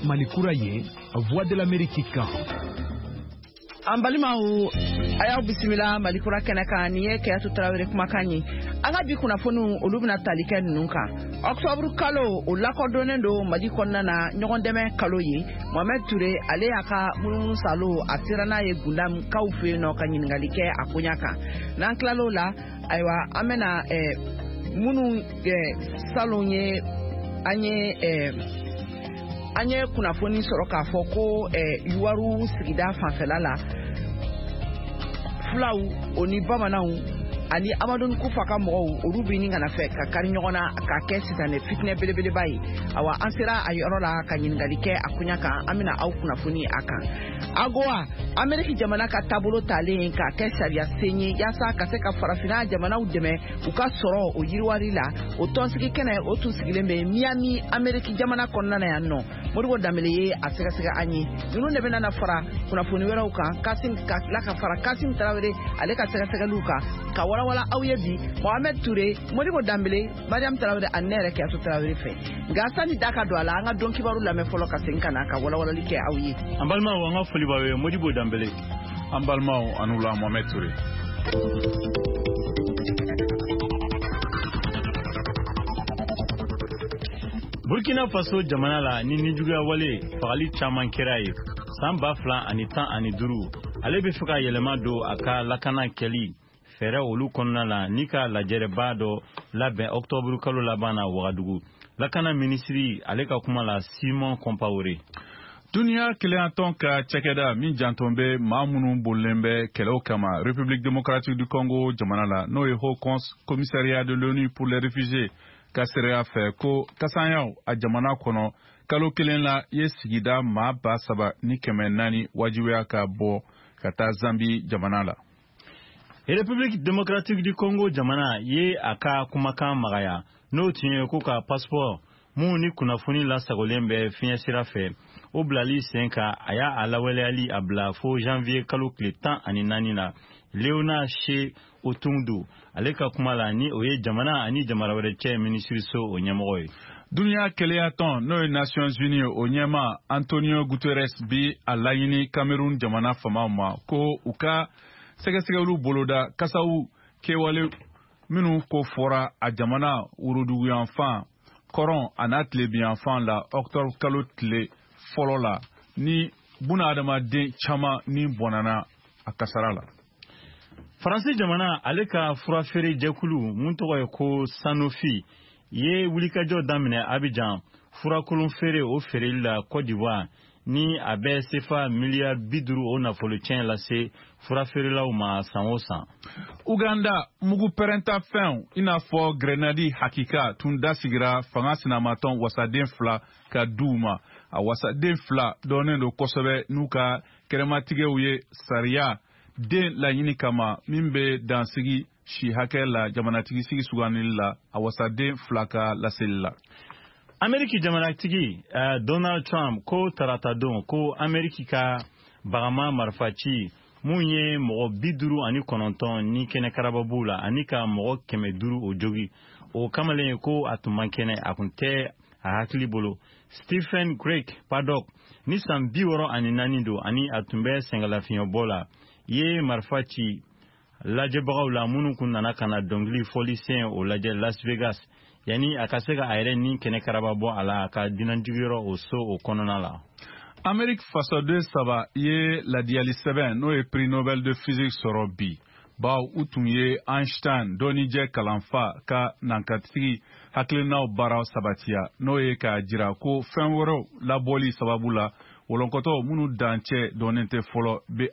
Malikura ye Voix de l'Amérique kan. Ambalimaw ayaw bisimila Malikura kenaka niye Keyatou Traoré kumakan ye an ka bi kunnafoniw olu bɛna tali kɛ ninnu kan. Octobre kalo o lakodɔnnen do Mali kɔnɔna na ɲɔgɔn dɛmɛ kalo ye. Mohamed Touré ale y'a ka munumunu salo a sera n'a ye gundamkaw fɛ yen nɔ ka ɲininkali kɛ a koɲa kan. N'an tilal'o la ayiwa an bɛna minnu salon ye an ye kunnafoni sɔrɔ k'a fɔ ko Yuwaru sigida fanfɛla la fulaw o ni bamananw ani Amadou Kufa ka mɔgɔw olu bɛ ɲini kana fɛ ka kari ɲɔgɔn na ka kɛ sisan fitinɛ belebeleba ye. Awa an sera a yɔrɔ la ka ɲininkali kɛ a koɲa kan an bɛna aw kunnafoni a kan. AGOA Amérique jamana ka taabolo talen ka kɛ sariya sen ye yaasa ka se ka farafina jamanaw dɛmɛ u ka sɔrɔ o yiriwari la o tɔnsigi kɛnɛ o tun sigilen bɛ Miami Amérique jamana kɔnɔna na yan nɔ. Modibo Dambele ye a sɛgɛsɛgɛ an ye ninnu de bɛna fara kunnafoni wɛrɛw kan ka tila ka fara Kassim Traoré ale ka sɛgɛsɛgɛliw kan ka wala aw ye bi Mohamed Touré Modibo Dambele Mariam Traoré ani ne yɛrɛ Keyatou Traoré fɛ nka sani da ka don a la an ka dɔn kibaru lamɛn fɔlɔ ka segin ka na ka walawalali kɛ aw ye. An balimaw an ka foli b'aw ye Modibo Dambele. An balimaw anu la Mohamed Touré. Burkina Faso jamana la ni nijuguya wale fagali caman kɛra ye san 2015 ale bɛ fɛ ka yɛlɛma don a ka lakana kɛli fɛrɛ olu kɔnɔna la ni ka lajɛrɛba dɔ labɛn octobre kalo laban na Wagadugu. Lakana ministri ale ka kuma la Simon Compaoré. Duniya keleyatɔn ka cɛkɛda min janton bɛ maa minnu bolilen bɛ kɛlɛw kama République démocratique du Congo jamana la n'o ye Haut Commissariat de l'ONU pour les réfugiés ka sereya fɛ ko kasanyaw a jamana kɔnɔ kalo kelen la ye sigida maa 3,400 wajibiya ka bɔ ka taa Zambi jamana la. République démocratique du Congo jamana ye a ka kumakan magaya n'o tun ye ko ka passeport mun ni kunnafoni lasagolen bɛ fiɲɛ sira fɛ o bilali sen ka a y'a lawaleyali a bila fo janvier kalo tile 14 na. Léonard Che Otundu ale ka kuma la ni o ye jamana ani jamana wɛrɛ cɛ minisiriso o ɲɛmɔgɔ ye. Duniya keleyatɔn n'o ye Nations Unies o ɲɛma Antonio Guterres bi a laɲini Cameroun jamana famaw ma ko u ka sɛgɛsɛgɛlu boloda kasaw kɛwale minnu ko fɔra a jamana wuruduguyanfan kɔrɔn a n'a tilebiyanfan la octobre kalo tile fɔlɔ la ni buna adamaden caman ni bɔnana a kasara la. Faransi jamana ale ka furafeere jɛkulu mun tɔgɔ ye ko Sanofi ye wulikajɔ daminɛ Abidjan furakolon feere o feereli la Côte d'Ivoire ni a bɛ sefa miliyari 50 o nafolo tiɲɛ lase furafeerelaw ma san o san. Uganda mugu pɛrɛnta fɛnw i n'a fɔ grenadi hakika tun dasigira fanga sinamatɔn wasaden 2 ka duw ma. A wasaden 2 dɔnnen do kosɛbɛ n'u ka kɛrɛmatigɛw ye sariya den laɲini kama min bɛ dansigi si hakɛ la jamanatigi sigi suganili la a wasaden 2 ka laseli la. Amérique jamanatigi Donald Trump ko tarata don ko Amérique ka bagama marifaci mun ye mɔgɔ 59 ni kɛnɛ karababu la ani ka mɔgɔ 500 o jogi o kamalen ko a tun man kɛnɛ a kun tɛ a hakili bolo. Stephen Craig Paddock ni san 64 don ani a tun bɛ sɛngɛlafiɲɛbɔ la ye marifaci lajɛbagaw la minnu kun nana kana dɔnkili fɔli sen o lajɛ Las Vegas yani a ka se ka a yɛrɛ ni kɛnɛ karaba bɔ a la a ka dinanjigiyɔrɔ o so o kɔnɔna la. Amérique fasoden 3 ye ladiyali sɛbɛn n'o ye prix Nobel de physique sɔrɔ bi baw u tun ye Einstein dɔnnijɛ kalanfa ka nankatigi hakilinaw baaraw sabatiya n'o ye ka jira ko fɛn wɛrɛw labɔli sababu la wolonkɔtɔ minnu dancɛ dɔnnen tɛ fɔlɔ bɛ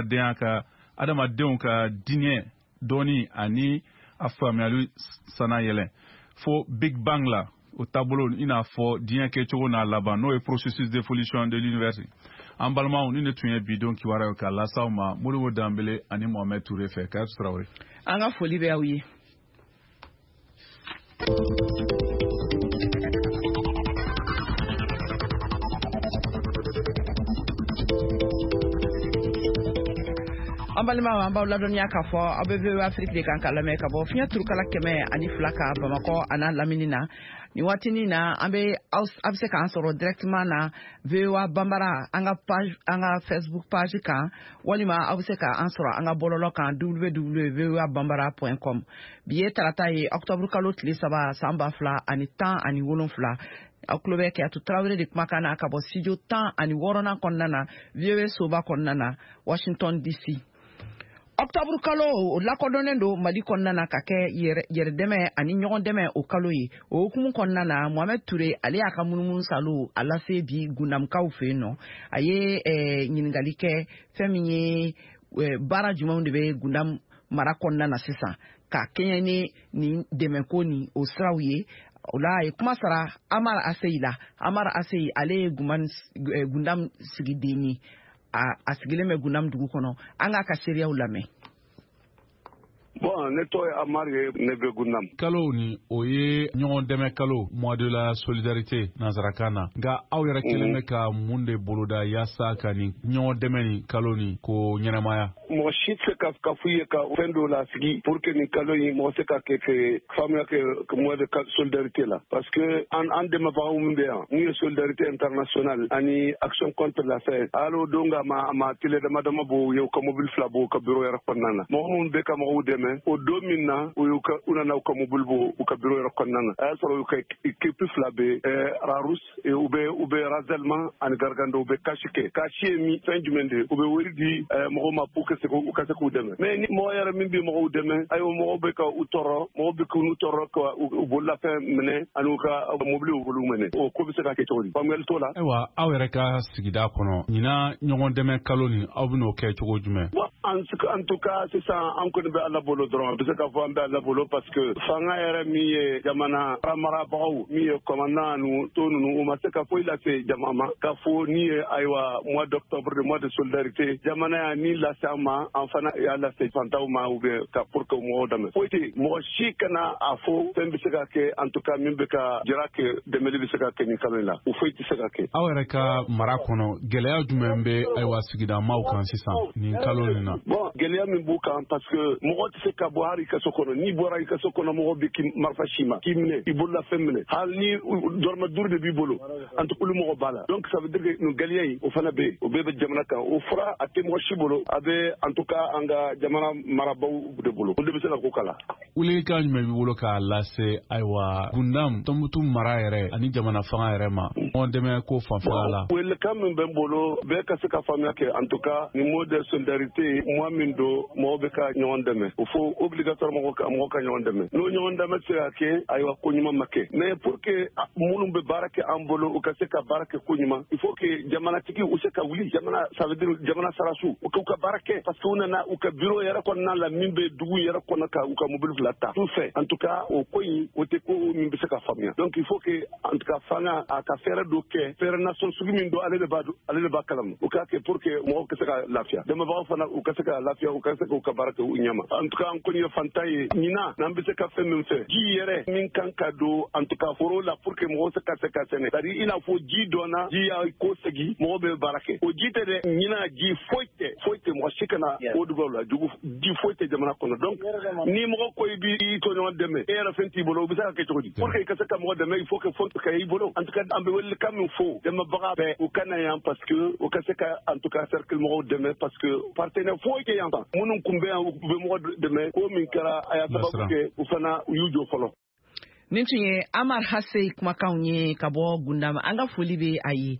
adamadenw ka diinɛ dɔnni ani a faamuyali sana yɛlɛn fo Big Bang la o taabolo i n'a fɔ diɲɛ kɛcogo n'a laban n'o ye processus d'évolution de l'univers. An balimaw ni ne tun ye bidon kiwaraw ka lasaw ma Modibo Dambele ani Mohamed Touré fɛ Keyatou Traoré. An ka foli bɛ aw ye. Ambalima amba ladonya ka fo abebe Afrique de kan kala me ka bo finya turkala keme ani flaka Bamako ana laminina ni watini na ambe abse kan soro directement na VOA Bambara anga page anga Facebook page kan walima abse ka ansoro anga bololo kan www.voabambara.com biye tarata yi octobre kalo tli saba samba fla ani tan ani wolon fla aklobe ke atu trawre de makana akabo studio tan ani worona konnana VOA soba konnana Washington DC. Octobre kalo la kodonendo mali konnana kake yere deme ani nyogon deme o kalo yi o kumun konnana Mohamed Touré ali aka munun salu ala se bi gunam kaw fe no aye nyingali ke feminye bara jumam de be gundam mara konnana sisa ka kenya ni deme ko ni o srawye ola e kuma sara amara asei ale gundam sigideni a sigileme gundam dugu kono anga ka seria ulame Bon, nettoyer Amari Nebe Gundam. Kalo ni oye nyon deme kalo mois de la solidarité nazarakana. Ga awira keleme ka munde boloda yasa kani nyon deme ni kalo ni ko nyanamaya. Mo shit se ka fuye ka fendo la sigi pour que ni kalo ni mo se ka ke famille que mois de solidarité là parce que en dema ba umbe ni solidarité internationale ani action contre la faim. Allo donga ma tele de madame bo yo ko mobile flabo ka bureau ya konana. Mo mun be ka mo deme o domina uyuka unana ukamubulbu ukabiro yakonana asoro uka equipe flabe rarus e ube razelma an gargando ube kashike mi fin du mende ube wirdi mo ma puke se ko ukase ko deme mais ni mo yara mimbi mo deme ayo mo be ka utoro mo be ko utoro ko ubolla fe mene anuka mobile ubulu mene o ko be se ka ke tori pamel tola ewa awere ka sigida kono nyina nyogon deme kaloni abuno ke chogo jume en tout cas c'est ça on connaît Allah bolo dron parce que faut Allah bolo parce que fanga era mi jamana ramara baou mi commandant nous tonu nous ma se ka foi la se jamama ka fo ni aywa mois d'octobre le mois de solidarité jamana ni la sama enfana ya la se fantau ma ou ka pour que mo dame foiti mo shikana afo tembe se ka ke en tout cas mimbe ka dira que de meli se ka ke ni kamela ou foiti se ka ke awere ka marakono geleya jumembe aywa sigida maukan sisan ni kaloni na bon geleya min bukan parce que mo se ka bohari ka sokono ni bohari ka sokono mo be ki marfashima ki mine ibulla femine hal ni dorma durde bi bolo antu kulu mo bala donc ça veut dire que nous galiyai o fana be o be jamana ka o fura ate mo shibolo abe en tout cas anga jamana marabaw de bolo o de be sala ko kala ule ka nyme bi bolo ka lase aywa gundam tomutu mara yere ani jamana fanga yere ma on deme ko fanfala wel kam ben bolo be ka se ka famia ke en tout cas ni mot de solidarité moi mindo mo be ka nyon deme o fo obligatoirement mo ka nyon deme no nyon deme se ke aywa ko nyuma make mais pour que munum be barake ambolo o ka se ka barake ko nyuma il faut que jamana tiki o se ka wuli jamana ça veut dire jamana sarasu o ka barake parce que on na o ka bureau yara ko na la mimbe dugu yara ko na ka o ka mobile flata tout fait en tout cas o koyi o te ko mimbe se ka famia donc il faut que en tout cas fanga a ka faire do ke faire nation sugi min do ale le ba kalam o ka ke pour que mo ka se ka lafia dama ba fana o ka se ka lafia o ka se ko ka barake o nyama en tout cas on connaît fantaye nina nambe se ka fait même fait ji yere min kan ka do en tout cas foro la pour que mo se ka sene c'est-à-dire il a faut ji dona ji ya ko segi mo be barake o ji te de nina ji foite mo shikana o dugola jugu ji foite jamana kono donc ni mo ko bi to no deme e la fenti bolo bi sa ke to di pour que ka se ka mo deme il faut que font ka yi bolo en tout cas ambe wel kam fo dema baga be o kana yan parce que o ka se ka en tout cas cercle mo deme parce que partenaire fo ke yan munun kumbe o be mo deme ko min kara aya sababu ke o fana yujo folo Nintunye Amar Hasse kumakaunye kabo gundama anga folibe ayi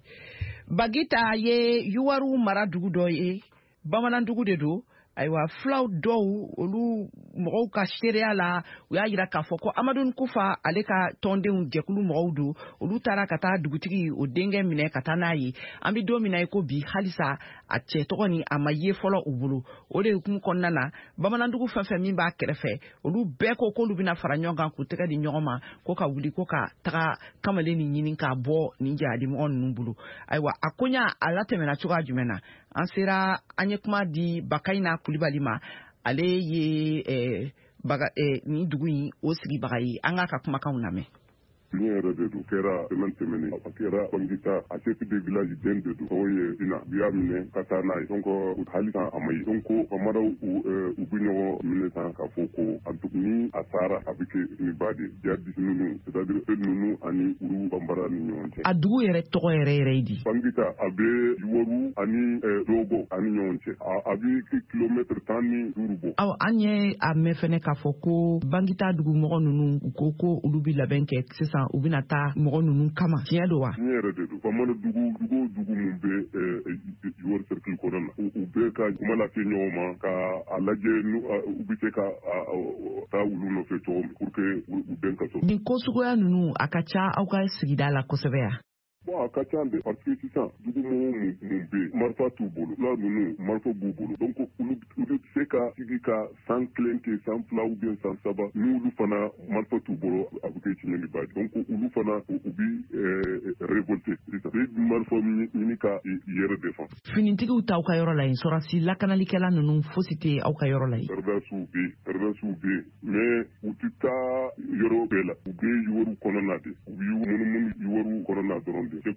bagita ye yuwaru mara dugu do ye bamanan dugu de do aywa flaw dow olu mogo ka sheria la u ya yira ka fɔ ko Amadou Kufa ale ka tɔndenw jɛkulu mɔgɔw do olu taara ka taa dugutigi o denkɛ minɛ ka taa n'a ye an bi don min na ko bi halisa a cɛ tɔgɔ ni a ma ye fɔlɔ u bolo o de hukumu kɔnɔna na bamanandugu fɛn fɛn min b'a kɛrɛfɛ olu bɛɛ ko k'olu bɛna fara ɲɔgɔn kan k'u tɛgɛ di ɲɔgɔn ma ko ka wuli ko ka taga kamalen ni ɲini k'a bɔ nin jadi mɔgɔ ninnu bolo ayiwa a koɲa a latɛmɛna cogoya jumɛn na an sera an ye kuma di Bakayina Kulibali ma ale ye ni dugu in o sigibaga ye an ka kumakanw lamɛn yɛrɛ de don kɛra tɛmɛnen a kɛra bangita a chef de village den de don o ye ina u y'a minɛ ka taa n'a ye donc hali san a ma ye donc bamaraw u bɛ ɲɔgɔn minɛ san k'a fɔ ko ni a sara a bɛ kɛ ni ba de jihadiste ninnu c'est-à-dire ninnu ani olu bambara ni ɲɔgɔn cɛ. A dugu yɛrɛ tɔgɔ yɛrɛ ye di? Bangita a bɛ Yuwaru ani Dogo ani ɲɔgɔn cɛ a bɛ kilomètre 15 bɔ. Aw an ye a mɛn fɛnɛ k'a fɔ ko Bangita dugumɔgɔ ninnu u ko olu bɛ labɛn kɛ sisan u bɛna taa mɔgɔ ninnu kama tiɲɛ don wa? Tiɲɛ yɛrɛ de don bamana dugu min bɛ Yuwaru cercle kɔnɔ na u bɛɛ ka kuma lase ɲɔgɔn ma ka a lajɛ u bɛ se ka taa olu nɔfɛ cogo min pour que u bɛn ka so. Nin ko suguya ninnu a ka ca aw ka sigida la kosɛbɛ ya? Bon a ka ca de parce que sisan dugumɔgɔw mun bɛ marifa t'u bolo la ninnu marifa b'u bolo donc olu bɛ se ka sigi ka san kelen kɛ san fila ou bien san saba ni olu fana marifa t'u bolo a bɛ kɛ tiɲɛni ba ye donc olu fana u bɛ révolter sisan u bɛ marifa ɲini ka yɛrɛ défend. Finitigiw t'aw ka yɔrɔ la yen sɔrɔsi lakanalikɛla ninnu fosi tɛ aw ka yɔrɔ la yen. Pɛrɛdasiw bɛ yen mais u tɛ taa yɔrɔ bɛɛ la u bɛ Yuwaru kɔnɔna de u bɛ munumunu Yuwaru kɔnɔna dɔrɔn de.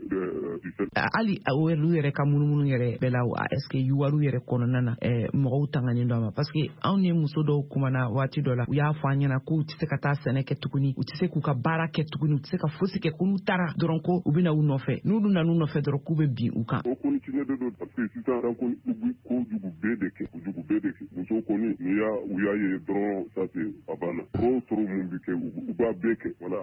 Ali olu yɛrɛ ka munumunu yɛrɛ bɛɛ la est-ce que Yuwaru yɛrɛ kɔnɔna na mɔgɔw tanganen don a ma parce que anw ni muso dɔw kumana waati dɔ la u y'a fɔ an ɲɛna k'u tɛ se ka taa sɛnɛ kɛ tuguni u tɛ se k'u ka baara kɛ tuguni u tɛ se ka fosi kɛ ko n'u taara dɔrɔn ko u bɛna u nɔfɛ n'u nana u nɔfɛ dɔrɔn k'u bɛ bin u kan. O kɔni tiɲɛ de don parce que sisan ko u bɛ kojugu bɛɛ de kɛ musow kɔni u y'a ye dɔrɔn ça c'est a banna tɔɔrɔ mun bɛ kɛ u b'a bɛɛ kɛ voilà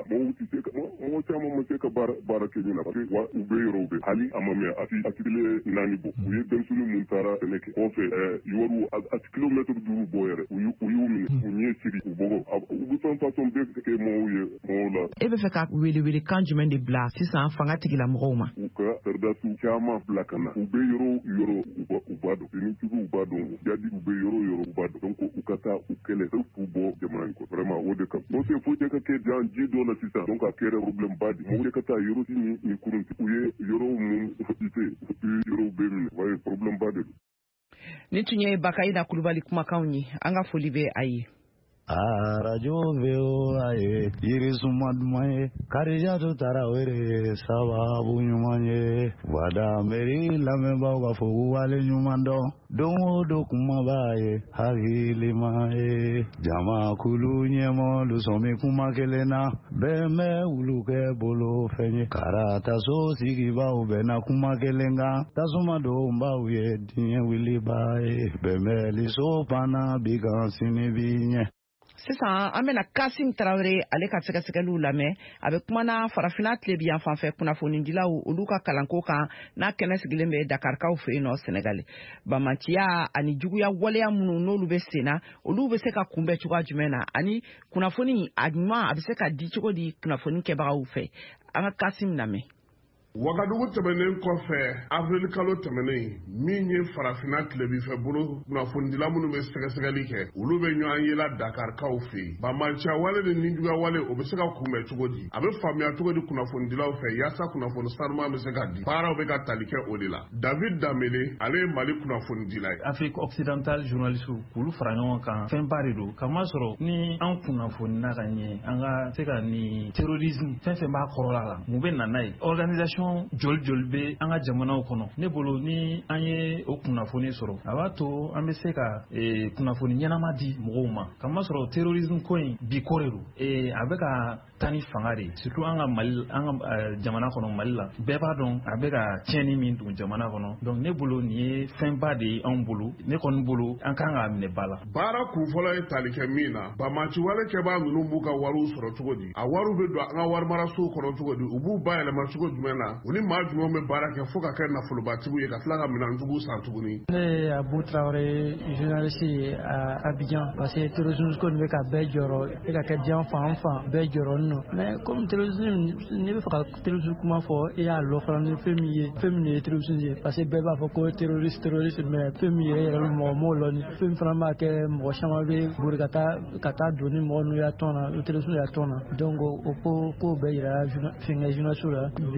mɔgɔ caman ma se ka baara kɛ ɲina parce que wa u bɛ yɔrɔw bɛ hali a ma mɛn a tile 4 bɔ u ye denmisɛnnin mun taara sɛnɛ kɛ kɔfɛ Yuwaru a kilomètre 5 bɔ yɛrɛ u y'u minɛ u ɲɛ siri u bɔgɔ u bɛ fɛn façon bɛɛ kɛ mɔgɔw la. E bɛ fɛ ka welewele kan jumɛn de bila sisan fanga tigilamɔgɔw ma? U ka pɛrɛdasiw caman bila ka na u bɛ yɔrɔ u b'a dɔn finitigiw b'a dɔn jadi u bɛ yɔrɔ u b'a dɔn donc u ka taa u kɛlɛ k'u bɔ jamana in kɔ vraiment o de ka donc fo ka kɛ jan ji dɔ la sisan donc a kɛra problème ba de mɔgɔw de ka taa yɔrɔ si ni kurun u ye yɔrɔw mun yɔrɔw bɛɛ minɛ wa ye problème ba de don. Ni tun ye Bakayida Kulubali kumakanw ye an ka foli bɛ a ye. Radio VOA ye yirisuma duman ye Karijatu Tarawele sababu ɲuman ye wada meri lamɛnbaaw ka fɔ wale ɲuman dɔn don o don kuma b'a ye hakilima ye jamakulu ɲɛmɔgɔlu sɔmi kuma kelen na bɛɛ bɛ wulu kɛ bolo fɛn ye karataso sigibaaw bɛnna kuma kelen kan tasuma donbaaw ye diɲɛ wiliba ye bɛnbɛliso panna bi kan sini bi ɲɛ. Sisan an bɛna Kasim Tarawele ale ka sɛgɛsɛgɛliw lamɛn a bɛ kumana farafina tile bi yan fanfɛ kunnafonidilaw olu ka kalanko kan n'a kɛnɛ sigilen bɛ Dakarikaw fɛ yen nɔ Senegal bamaciya ani juguya waleya minnu n'olu bɛ senna olu bɛ se ka kunbɛn cogoya jumɛn na ani kunnafoni a ɲuman a bɛ se ka di cogo di kunnafoni kɛbagaw fɛ an ka Kasim lamɛn. Wagadugu tɛmɛnen kɔfɛ avril kalo tɛmɛnen min ye farafina tilebinfɛ bolo kunnafonidila minnu bɛ sɛgɛsɛgɛli kɛ olu bɛ ɲɔgɔn yela Dakarikaw fɛ yen bamaciya wale ni nijuguya wale o bɛ se ka kunbɛn cogo di a bɛ faamuya cogo di kunnafonidilaw fɛ yaasa kunnafoni sanuman bɛ se ka di baaraw bɛ ka tali kɛ o de la David Damele ale ye Mali kunnafonidila ye. Afrique occidentale journaliste k'olu fara ɲɔgɔn kan fɛnba de don kamasɔrɔ ni an kunnafonina ka ɲɛ an ka se ka ni terrorisme fɛn b'a kɔrɔla la mun bɛ na n'a ye organisation joli bɛ an ka jamanaw kɔnɔ ne bolo ni an ye o kunnafoni sɔrɔ a b'a to an bɛ se ka kunnafoni ɲɛnama di mɔgɔw ma kamasɔrɔ terrorisme ko in bi ko de don a bɛ ka taa ni fanga de surtout an ka Mali an ka jamana kɔnɔ Mali la bɛɛ b'a dɔn a bɛ ka tiɲɛni min don jamana kɔnɔ donc ne bolo nin ye fɛnba de ye anw bolo ne kɔni bolo an kan k'a minɛ ba la. Baara kunfɔlɔ ye tali kɛ min na bamaciwale kɛbaa ninnu b'u ka wariw sɔrɔ cogo di a wariw bɛ don an ka warimarasow kɔnɔ cogo di u b'u bayɛlɛma cogo jumɛn na u ni maa jumɛn bɛ baara kɛ fo ka kɛ nafolobatigiw ye ka tila ka minɛnjugu san tuguni. Ne ye Abu Traoré journaliste ye à Abidjan parce que terrorisme ko nin bɛ ka bɛɛ jɔrɔ e ka kɛ diɲɛ fan bɛɛ jɔrɔ nin nɔ mais comme terrorisme ne bɛ fɛ ka terrorisme kuma fɔ e y'a lɔ fana ni fɛn min ye terrorisme ye parce que bɛɛ b'a fɔ ko terroriste mais fɛn min yɛrɛ mɔgɔ m'o lɔ ni fɛn fana b'a kɛ mɔgɔ caman bɛ bori ka taa don ni mɔgɔ n'u y'a tɔn na terrorisme y'a tɔn na donc o ko bɛɛ yira fɛnkɛ journaliste la bi n'o bɔra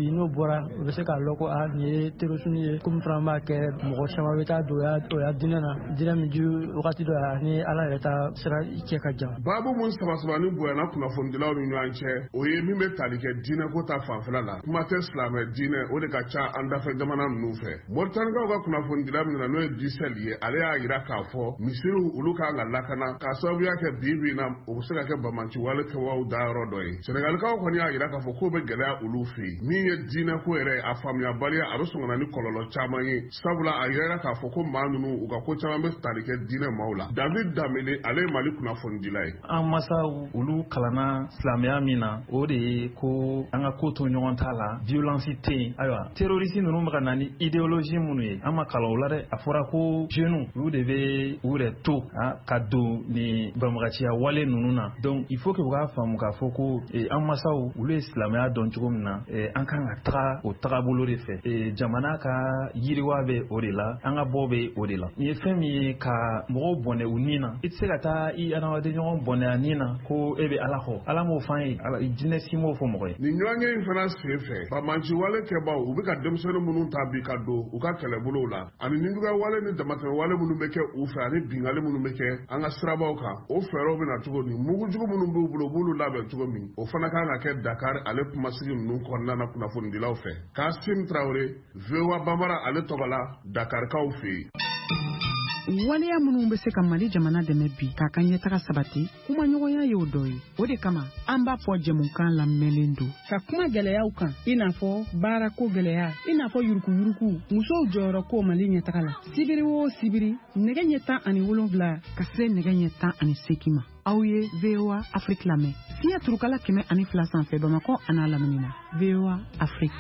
bɔra u bɛ se k'a lɔn ko nin ye terrorisme ye komi fana b'a kɛ mɔgɔ caman bɛ taa don o ya diinɛ na diinɛ min di wagati dɔ la ni ala yɛrɛ ta sira cɛ ka jan. baabu mun sabasabani bonyana kunnafonidilaw ni ɲɔgɔn cɛ o ye min bɛ tali kɛ diinɛ ko ta fanfɛla la kuma tɛ silamɛ diinɛ o de ka ca an dafɛ jamana ninnu fɛ. Moritanikaw ka kunnafonidila min na n'o ye Disel ye ale y'a jira k'a fɔ misiriw olu kan ka lakana k'a sababuya kɛ bi na o bɛ se ka kɛ bamanci wale kɛwaw dayɔrɔ dɔ ye. Senegalikaw kɔni y'a jira k'a fɔ k'o bɛ gɛlɛya olu fɛ yen min ye diinɛ ko yɛrɛ a faamuyabaliya a bɛ sɔn ka na ni kɔlɔlɔ caman ye sabula a yɛrɛ k'a fɔ ko maa ninnu u ka ko caman bɛ tali kɛ diinɛ maaw la. David Damele ale ye Mali kunnafonidila ye. An masaw olu kalanna silamɛya min na o de ye ko an ka ko to ɲɔgɔn t'a la violence tɛ yen ayiwa terroriste ninnu bɛ ka na ni idéologie minnu ye an ma kalan o la dɛ a fɔra ko jeunes olu de bɛ u yɛrɛ to ka don ni banbagaciya wale ninnu na donc il faut que u k'a faamu k'a fɔ ko an masaw olu ye silamɛya dɔn cogo min na an kan ka taga o tagabolo de fɛ jamana ka yiriwa bɛ o de la an ka bɔ bɛ o de la nin ye fɛn min ye ka mɔgɔw bɔnɛ u nin na i tɛ se ka taa i adamaden ɲɔgɔn bɔnɛ a nin na ko e bɛ ala kɔ ala m'o f'an ye jinɛ si m'o fɔ mɔgɔ ye. nin ɲɔgɔnye in fana sen fɛ bamanci wale kɛbaw u bɛ ka denmisɛnnin minnu ta bi ka don u ka kɛlɛbolow la ani ninjuguya wale ni damatɛmɛ wale minnu bɛ kɛ u fɛ ani bingali minnu bɛ kɛ an ka sirabaw kan o fɛɛrɛw bɛ na cogo min mugujugu minnu b'u bolo u b'olu labɛn cogo min o fana kan ka kɛ Dakar ale kumasigi ninnu kɔnɔna na kunnafonidilaw fɛ. Kasim Traoré VOA Bambara ale tɔgɔ la Dakarikaw fɛ yen. Waleya minnu bɛ se ka Mali jamana dɛmɛ bi k'a ka ɲɛtaga sabati kuma ɲɔgɔnya y'o dɔ ye o de kama an b'a fɔ jɛmukan lamɛnlen don ka kuma gɛlɛyaw kan i n'a fɔ baarako gɛlɛya i n'a fɔ yuruguyurugu musow jɔyɔrɔ ko Mali ɲɛtaga la sibiri o sibiri nɛgɛ ɲɛ 17 ka se nɛgɛ ɲɛ 18 ma aw ye VOA Afrique lamɛn fiɲɛ turukala 102 sanfɛ Bamakɔ a n'a lamini na VOA Afrique.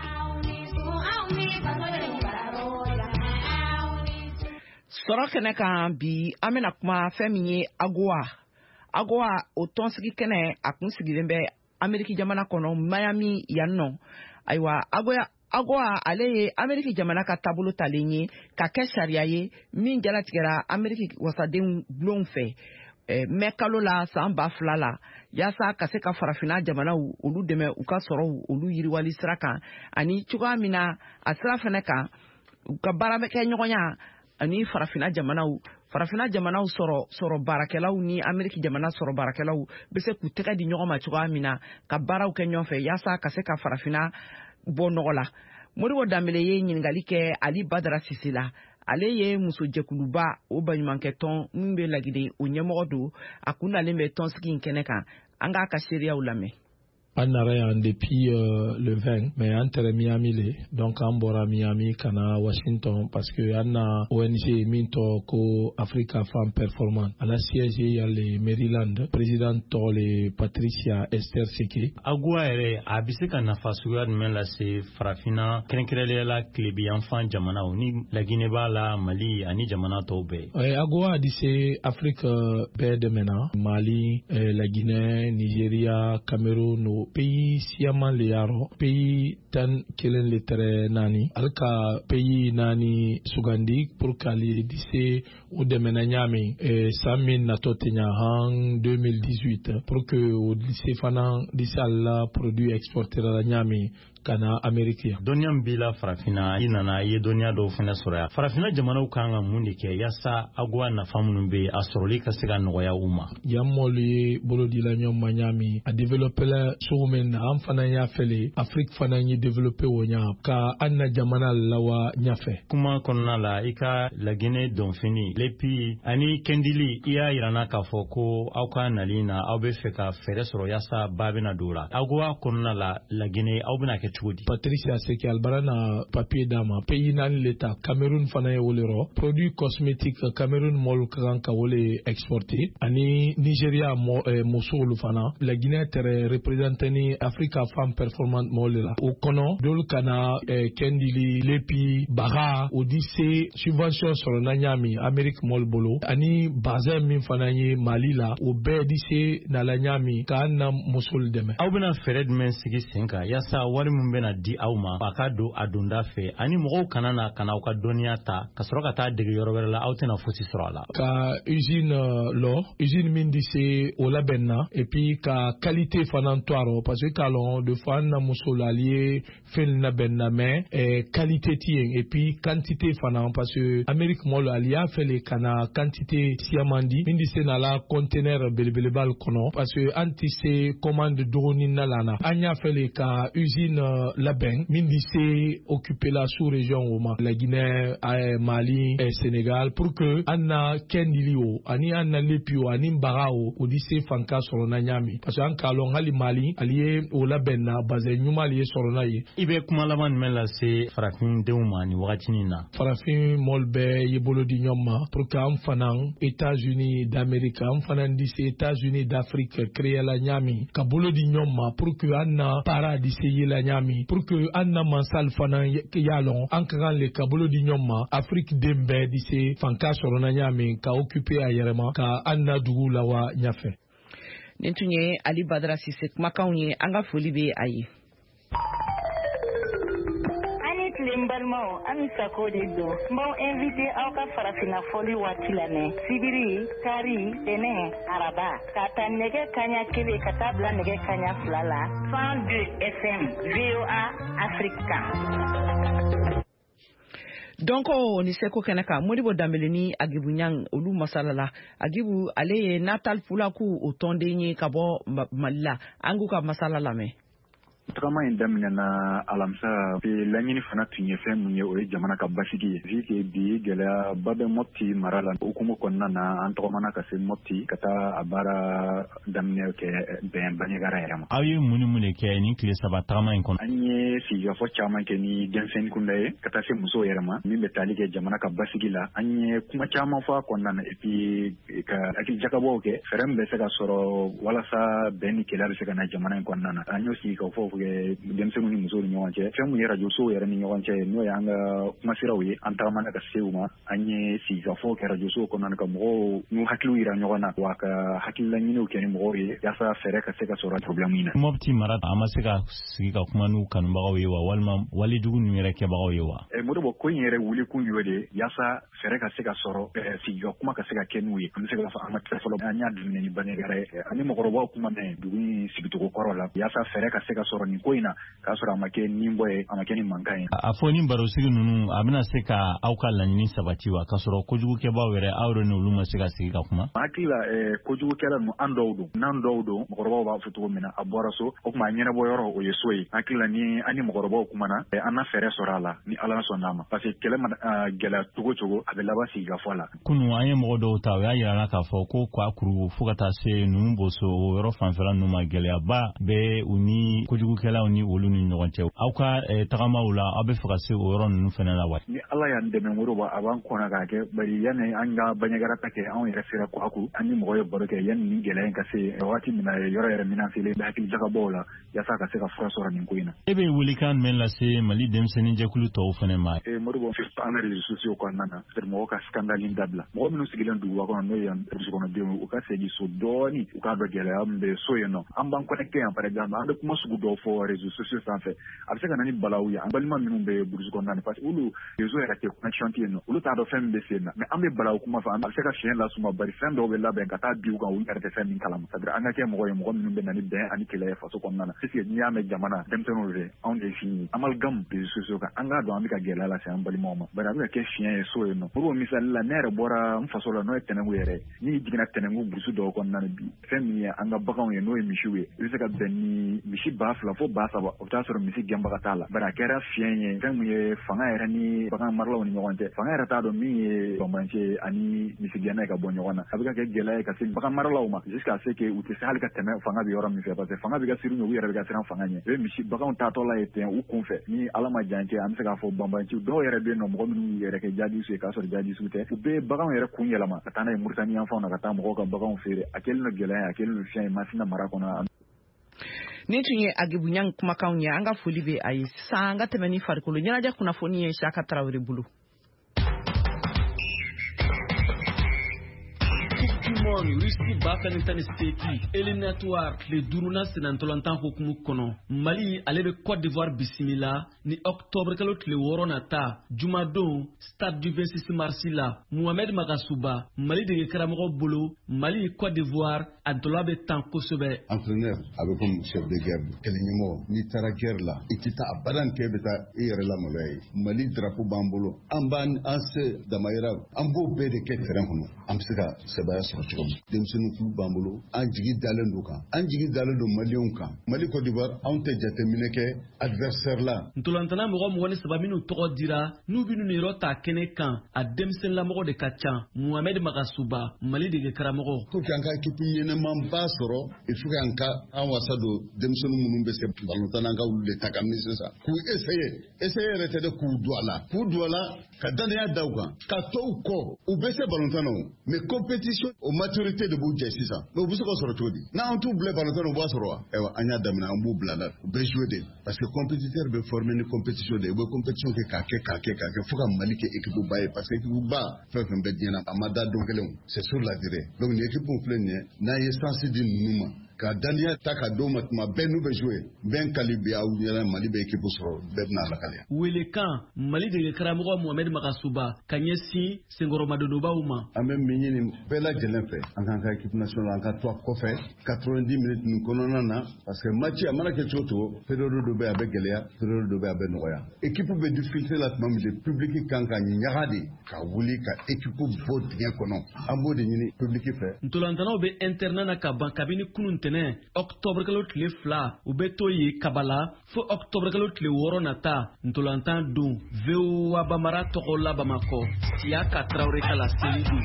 Sɔrɔ kɛnɛ kan bi an bɛna kuma fɛn min ye AGOA o tɔnsigi kɛnɛ a kun sigilen bɛ Ameriki jamana kɔnɔ Miami yan nɔ ayiwa AGOA ale ye Ameriki jamana ka taabolo talen ye ka kɛ sariya ye min jalatigɛra Ameriki wasadenw bulonw fɛ mɛ kalo la san 2000 la yaasa ka se ka farafina jamanaw olu dɛmɛ u ka sɔrɔ olu yiriwali sira kan ani cogoya min na a sira fɛnɛ kan u ka baara kɛ ɲɔgɔnya ani farafina jamanaw sɔrɔ baarakɛlaw ni Ameriki jamana sɔrɔ baarakɛlaw bɛ se k'u tɛgɛ di ɲɔgɔn ma cogoya min na ka baaraw kɛ ɲɔgɔn fɛ yaasa ka se ka farafina bɔ nɔgɔ la. Modibo Dambele ye ɲininkali kɛ Ali Badara Sisi la ale ye muso jɛkuluba o baɲumankɛ tɔn min bɛ Lagine o ɲɛmɔgɔ don a kun nalen bɛ tɔnsigi in kɛnɛ kan an k'a ka seereyaw lamɛn. An nara yan depuis le 20 mais an tɛrɛ Miami le donc an bɔra Miami kana Washington parce que an na ONG min tɔ ko Africa Femme Performance a la siège ya le Maryland président tɔgɔ le Patricia Esther Seke. AGOA yɛrɛ a bɛ se ka nafa suguya jumɛn lase farafina kɛrɛnkɛrɛnnenya la tilebiyanfan jamanaw ni Laginɛ b'a la Mali ani jamana tɔw bɛɛ. AGOA di se Afrique bɛɛ dɛmɛna Mali, Laginɛ, Nigeria, Cameroun pays siaman le yaro pays tan kelen le tere nani alka pays nani sugandi pour kali dise o demena nyami samin na totenya han 2018 pour que o dise fana dise alla produit exporter la nyami kana Amerika. Donia bila farafina inana ye donia do fana sɔrɔ ya farafina jamanaw kan ka mun de kɛ yasa AGOA nafa minnu bɛ a sɔrɔli ka se ka nɔgɔya u ma. Yamolu ye bolodila ɲɔgɔn ma ɲami a développer la cogo min na an fana y'a fɛle Afrique fana ye développer o ɲa ka an na jamana lawa ɲafɛ. Kuma kɔnɔna la i ka Laginɛ dɔnfini lepi ani kɛndili i y'a yirana k'a fɔ ko aw ka nali na aw bɛ fɛ ka fɛɛrɛ sɔrɔ yasa ba bɛna don la AGOA kɔnɔna la Laginɛ aw bɛna kɛ Patricia Seke albara na papier dama pays nan l'État Cameroun fana ye wolero produit cosmétique Cameroun mol kan ka wole exporter ani Nigeria musulu fana la Guinée tere représentani Africa Femme Performance molela o kono dol kana kendili lepi baga odise subvention sur na nyami Amerique mol bolo ani bazin min fana ye Mali la o be dise na la nyami kana musul deme aw bena fɛɛrɛ jumɛn sigi sen kan yasa wari mun bena di aw ma a ka don a donda fɛ ani mɔgɔw kana aw ka dɔnniya ta ka sɔrɔ ka taa dege yɔrɔ wɛrɛ la aw tɛna fosi sɔrɔ a la ka usine min di se o labɛnna et puis ka qualité fana to a yoro parce que kalon de fois na musolalier fel na bename qualité tien et puis quantité fana parce que Amérique mol alia fait les kana quantité siamandi indi se na la conteneur belebelebal kono parce que anti se commande drone na lana anya fait les ka usine Labeng mindi se occuper la sous-région Oma la Guinée Mali et Sénégal pour que anna kendilio ani anna lepio ani mbarao odise fanka solona nyami parce que an kalon hali Mali aliye o Labenna bazé nyuma aliye solona yi ibe kuma laban mela se farafin deumani wakatini na farafin molbe yebolo di nyoma pour que am fanan États-Unis d'Amérique am fanan dise États-Unis d'Afrique créer la nyami ka bolo di nyoma pour que anna para dise yela nyami pour que anna mansal fanan yalon an kan le ka bolo di nyoma Afrique dembe dise fanka solona nyami ka occuper ayerema ka anna dugu lawa nyafe Nintunye Ali Badra Sise Makaunye anga foli be ayi Limbalmao ami sako de do mbao invité auka farafina foli watilane sibiri kari tene araba kata nege kanya kebe katabla nege kanya flala 102 FM VOA Africa. Donc ni seko kenaka modibo dambeleni agibu nyang olu masalala agibu ale natal pula ku otonde nyi kabo malila angu ka masalala me Trama indamina na alamsa pe lanyini fana tunye fe munye oye jamana ka basigi vike bi gela babe moti marala ukumu konna na antomana ka se moti kata abara damne ke ben banyagara yarama ayi muni ke ni kle saba trama inkon anye si ya fo chama ke ni gensen kundaye kata se muso yarama mi betali ke jamana ka basigi la anye kuma chama fa konna na epi ka akil jakabo ke ferem be se ka soro wala sa ben ke la se ka na jamana konna na anyo si ka fo demsenu ni muso ni nyonche femu yera joso yera ni nyonche no yanga masirawi antamana ka seuma anye si ga fo ka joso ko nan ka mo nu haklu ira nyona wa ka hakilla ni no keni mo ye ya sa fere ka se ka sora problemina mobti marat amasika siga kuma nu kan bawo yewa walma wali dugu ni yera ke bawo yewa mo do ko yere wuli ku yode ya sa fere ka se ka soro si ga kuma ka se ka kenu ye se ga fa amata folo anya dunne ni banegare ani mo goroba kuma ne dugu sibitu ko korola ya sa fere ka se ka soro ni ko kasura amake nimboe amake ni mankai afoni baro sigi nunu amina seka auka lanyini sabatiwa kasura kojugu ke bawere awre no luma seka sika kuma akila kojugu kala no andowdo nandowdo mokoroba ba futu mina abora so okuma nyene boyoro o yesoi akila ni ani mokoroba kuma na ana fere sorala ni ala so nama parce que kele gela tugo abela ba siga fola kunu anye modo tawe ayira na ka fo ko kwa kuru fukata se numbo so yoro fanfera no magele ba be uni kojugu kala ni wolu ni nyonche auka tagama wula abe fukase oron nu fena la wa ni ala ya ndeme ngoro ba aban kona ga ke bari yane anga banyagara take an yara sira ko aku ani mo yo boroke yan ni gele ka se wati mina yoro yara mina file da hakil jaga bola ya saka se ka frasora ni koina ebe wulikan men la se mali dem seni jakulu to fene ma mo do fi analyse socio ko nana der mo ka scandale dabla mo minu sigilan du wa ko no yan der ko no de o ka se gi so doni o ka do gele ambe so yeno amban connecté en par exemple ande kuma sugu do fo réseaux sociaux sans fait avec nani balawuya balima minnu be burusu kɔnɔna parce que olu réseau yɛrɛ tɛ connexion tɛ yen nɔ olu t'a dɔn fɛn min bɛ sen na mais an bɛ balawu kuma fɔ an bɛ se ka fiɲɛ lasuma bari fɛn dɔw bɛ labɛn ka taa bin u kan olu yɛrɛ tɛ fɛn min kalama c'est à dire an ka kɛ mɔgɔ ye mɔgɔ minnu bɛ na ni bɛn ani kɛlɛ ye faso kɔnɔna na puisque n'i y'a mɛn jamana denmisɛnninw de anw de fini amalgame réseaux sociaux kan an k'a dɔn an bɛ ka gɛlɛya lase an balimaw ma bari a bɛ ka kɛ fiɲɛ ye so yen nɔ pour misali la ne yɛrɛ bɔra n faso la n'o ye tɛnɛngu yɛrɛ n'i jiginna tɛnɛngu burusu dɔw kɔnɔna na bi fɛn min ye an ka baganw ye n'o ye misiw ye i bɛ se ka bɛn ni misi 2,000 fo 3,000 o bɛ taa sɔrɔ misi gɛnbaga t'a la bari a kɛra fiɲɛ ye fɛn min ye fanga yɛrɛ ni bagan maralaw ni ɲɔgɔn cɛ fanga yɛrɛ t'a dɔn min ye bambancɛ ani misigɛnna ye ka bɔ ɲɔgɔn na a bɛ ka kɛ gɛlɛya ye ka se bagan maralaw ma jusqu'à ce que u tɛ se hali ka tɛmɛ fanga bɛ yɔrɔ min fɛ parce que fanga bɛ ka sirin u yɛrɛ bɛ ka siran fanga ɲɛ i bɛ misi baganw taatɔ la ye ten u kun fɛ ni ala ma jan kɛ an bɛ se k'a fɔ bambanciw dɔw yɛrɛ bɛ yen nɔ mɔgɔ minnu yɛrɛ kɛ jadisiw ye k'a sɔrɔ jadisiw tɛ u bɛ baganw yɛrɛ kun yɛlɛma ka taa n'a ye Muritani yanfanw na ka taa mɔgɔw ka baganw feere a kɛlen don gɛlɛya a kɛlen don fiɲɛ ye Masina mara kɔnɔ ni tun ye agibunyang kumakanw ye an ka foli be ayi san an ka tɛmɛ ni farikolo ɲɛnajɛ kunnafoni ye Saka Tarawele bolo. Gabon Russie Bafangintani State éliminatoire le Duruna Senantolantan Hokumu Kono Mali allait Côte d'Ivoire Bismillah ni octobre kalo le Woronata Jumadon stade du 26 mars là Mohamed Magasuba Mali de Karamoro Bolo Mali Côte d'Ivoire Antolabe Tanko Sobe entraîneur avec comme chef de guerre Kelinimo ni tara guerre là ikita abadan kebeta irela molay Mali drapeau bambolo amban anse damayra ambo bede ke terrain hono amsika sebaya sorto demsenu fu bambolo anjigi dalendo Malion kan Mali Côte d'Ivoire ante jatemine ke adversaire là Ntolantana mo woni sabaminu to dira nu binu ni rota kene kan a demsen la mo de kacha Mohamed Magasuba Mali de Karamoro ko kanka kipi yene man basoro il faut kanka awasado demsenu munumbe se balotana ga ulle takamisi sa ku essayer rete de ku douala ka dania dauka ka touko ubese balotana mais compétition au maturité de budget ça mais vous ko soro todi na on tout blé balotana bo soro ewa anya damna on blala be jouer de parce que compétiteur be former une compétition de compétition ke kake fuka Mali ke équipe baye parce que équipe ba fait be dina amada donkelon c'est sur la durée donc l'équipe on plein na essence di numa ka dania taka do matma benu be jouer ben kalibia ou yala Mali be équipe soro bebna la kale wele kan Mali de Karamoro Mohamed Magasuba kanyesi sengoro madodo bauma amem minyini bela jelenfe en tant qu'équipe nationale en cas toi ko fait 90 minutes nous kononana parce que match amana ke choto période do be avec Gelia période do be avec Noya équipe be difficulté la même le public kanka nyagadi ka wuli ka équipe bo bien kono ambo de nyini public fait ntolantana be internet na ka ban kabini kunun tene octobre kalo tile fla ubeto yi kabala fo octobre kalo tile woro nata ntolantan dun veu abamara tokola bamako ya ka traure kala selidu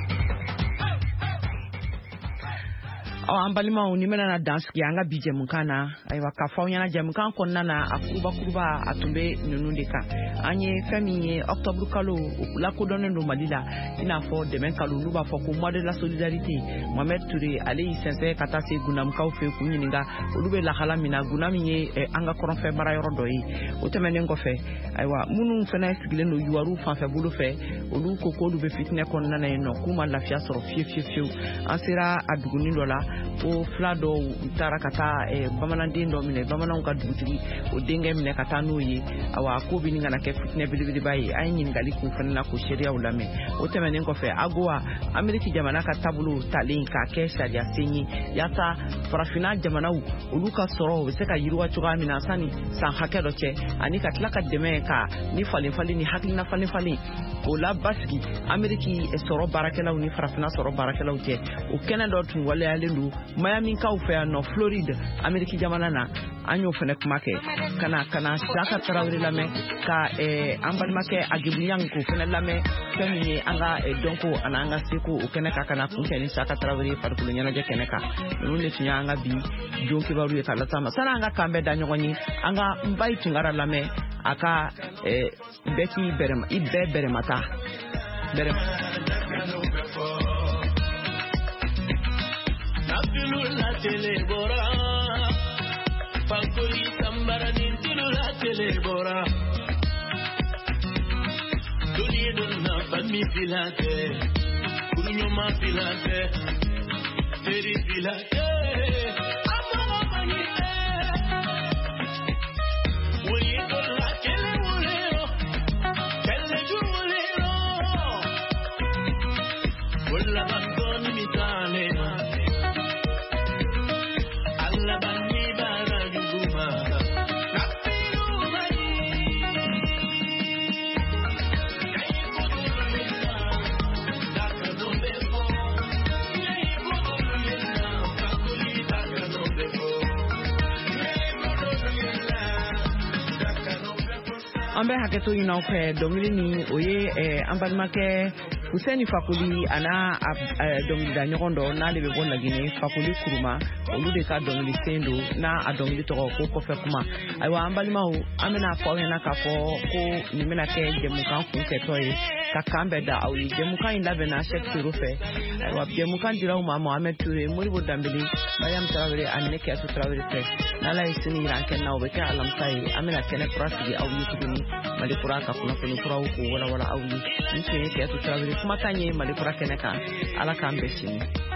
an balimaw ni mena danski anga bije munkana aywa ka fawnya jamukan konna na akuba atumbe nunu de ka anye fami octobre kalo la ko donne no malila ina fo demain kalo luba fo ko mois de la solidarité Mohamed Touré ali sense kata se gunam kaw fe ku nyininga olube la hala mina gunam ye anga koron fe bara yoro doyi o temene ngo fe aywa munu fena sigile no yuwaru fa fe bulu fe olu ko lube fitne konna na no kuma lafia soro fie ansira aduguni lola o flado tarakata bamananden do mine bamanan ka dutigi o denge mine kata no yi awa ko bi ninga na ke fitne bilibili bayi ay nyin gali ku fanna ko sheria ulame o temenen ko fe agwa ameriki jamana ka tabulu talin ka ke sharia senyi yata farafina jamana u luka soro be se ka yiruwa chuga mina sani san hakedo che ani ka tlaka deme ka ni fali ni hakina fali o la baski ameriki soro barakela ni farafina soro barakela uche o kenado tun wale alendu Miami ka ufe no Florida Ameriki jamana na anyo fene kumake kana shaka tarawri lame ka ambal make agibunyang ko fene lame femi anga donko ananga siku ukene ka kana kunke ni shaka tarawri parkulu nyana je keneka nule tunya anga bi jonki baru ya kala sama sana anga kambe danyo ngoni anga mbai tungara lame aka beki berema ibe beremata la telebora Fakuri tambara nintilu la telebora Dunia dunna bami filate Kunyo ma filate Teri filate Amama manite Wuri dola kele wulero Kele jumulero Wala bandoni mitane ambe haketo ina fe dongili ni oye ambalmake Hussein Fakuli ana dongili da nyokondo na lebe bon lagine Fakuli kuruma olu de ka dongili sendo na adongili to ko fe kuma aywa ambalima o amena fo na ka fo ko ni mena ke jemukan ku ke toy ka kambe da awi jemukan inda be na chef turufe aywa jemukan diraw ma Mohamed Touré muri bo dambili bayam Traoré anne ke to Traoré fe na la isini ranken na obe ka alam sai amena kene prasigi awi kuduni mali kuraka kuna fini kurau ko wala awi ni ke to Traoré kuma kanye mali kuraka neka ala kambe chini